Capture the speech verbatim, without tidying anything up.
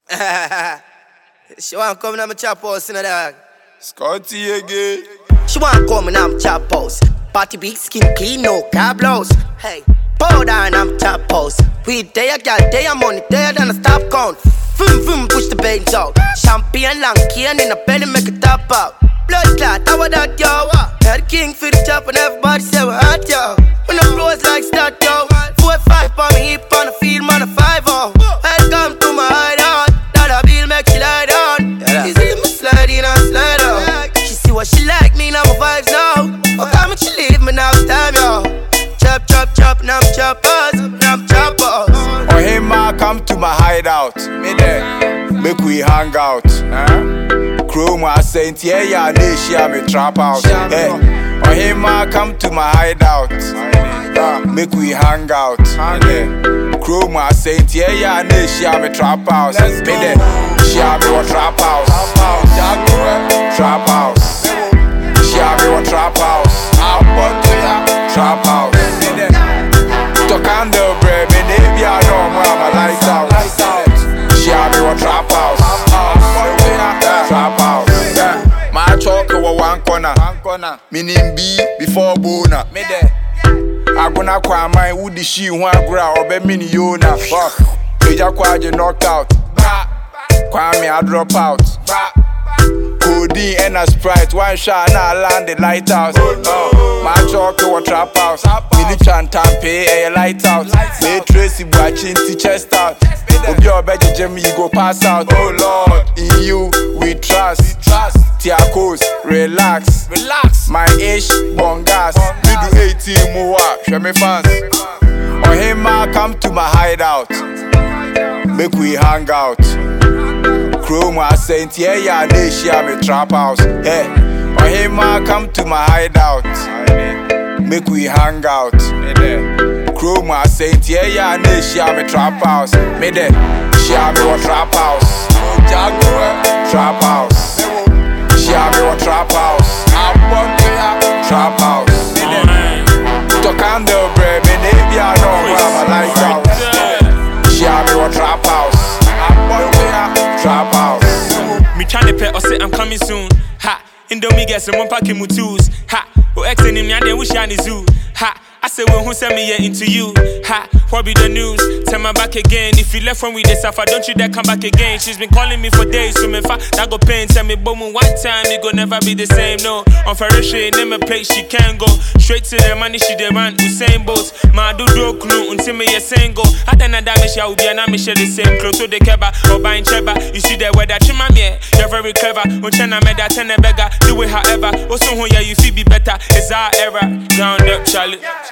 She want come in my chop house, you know that. Scotty again. She want come in my chop house. Party big, skin clean, no car blouse. Hey, powder and I'm chop house. We there, girl, there, money there, then I stop count. Vroom, vroom, push the paint out. Champagne, long cane in a belly, make it top out. Blood clot, how about that, yo? Head king for the chop and everybody say we're hot, yo. When the flows like start, yo. Four, five, on me, hip on the field, man, a five, oh. Welcome to my hideout. Dollar bill make she lie down. She see me slide in and slide out. She see what she like, me now my vibes now. Oh, come and she leave me now, it's time, yo. Chop, chop, chop, now I'm choppers, now I'm choppers. Oh, hey, ma, come to my hideout. Me there, make we hang out. Huh? Chrome, I saint, yeah, yeah, they share me trap out. Hey, oh, hey, ma, come to my hideout. Uh, make we hang out. Yeah. Chrome, I saint, yeah, yeah, they share me trap house. Me there, share me what trap house. Trap house. Share me what trap house. Trap house. To candle bread, me name ya know my lights out. Share me what trap house. Trap house. Yeah. My chalk over one corner. Meaning B before bona. Me there. I gonna cry my woody she one gra or be mini yona. Fuck. Eja kwaje knocked out. Kwame I drop out. Codeine and a Sprite, one shot now land the lighthouse. Oh, my chalk over trap house. Militant tampe a lighthouse. May Tracy watching to chest out. If you're better Jimmy, you go pass out. Oh Lord, in you we trust. Trust. Tiakos, relax. Relax. My ish, bongas. We do eighteen more. Show me fans. Oh hey ma, come to my hideout. Make we hang out. Chrome, I saint, yeah, yeah, they share me trap house. Hey, oh hey ma, come to my hideout. Make we hang out. Chrome, I saint, yeah, yeah, they share me trap house. Me there, share me what trap house. Trap house. Share me what trap house. Trap house. To candle bread, me name ya know I'm a light out. Share me what trap house. Trap house. Me tryna pet or say I'm coming soon. Ha, Indomie get some one packing with tools. Ha, oh ex in him and then we shiny zoo. Ha, I say well who send me here into you. Ha, what be the news? Tell me back again. If you left when we did suffer, don't you dare come back again. She's been calling me for days, so me fa that go pain. Tell me boom one time, it go never be the same. No, on Ferris she name a place she can't go. Straight to the money she demand Usain Bolt. Ma do do clue until me a single. I then I damage ya ubi and I me share the same clothes to the keba or buying cheba. You see that weather chima me, you're very clever. When China made that ten a beggar, do it however. Also who yeah you feel be better. It's our era, ground up Charlie.